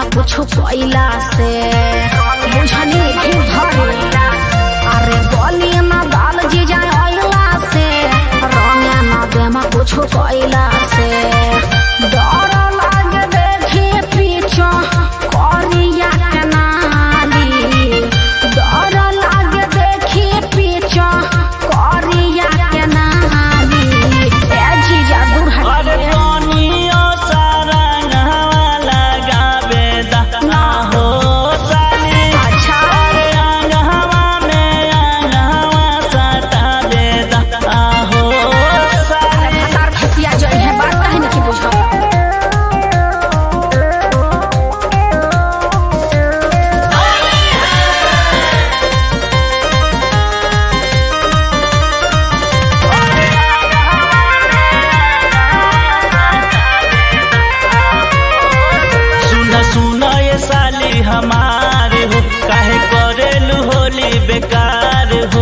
कुछ कोइला से बुझनी भी भरे अरे बोली ना दाल जी जाए आइला से रंगे ना देमा कुछ कोइला से डर लागे देखी पीछा करिया के नाली डर लागे देखी पीछा करिया के नाली ए जीजा दूर हटे हमारे हो काहे करेलू होली बेकार हो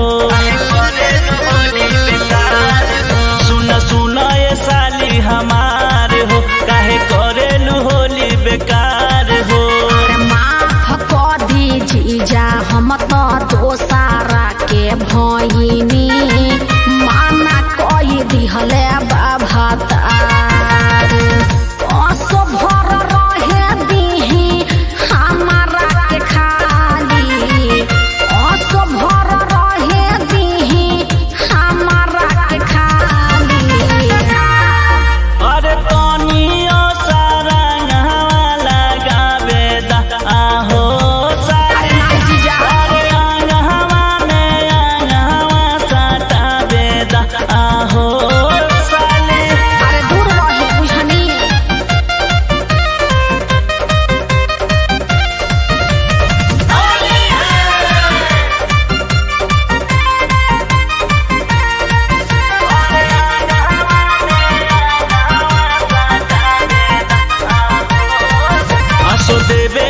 सुना सुना ये साली हमारे हो काहे करेलू होली बेकार हो माफ कर दी जीजा हम तो दोसारा के भइनी माना कई दिहले बाबा भर रहे दीही हमारा के खाली भर रहे दीही हमारा के खाली अरे पानियो सारा लगावे दा आहो साली अरे अंगहवा में अंगहवा सटावे दा आहो साली अरे दूर रही बुझनी आसो देवे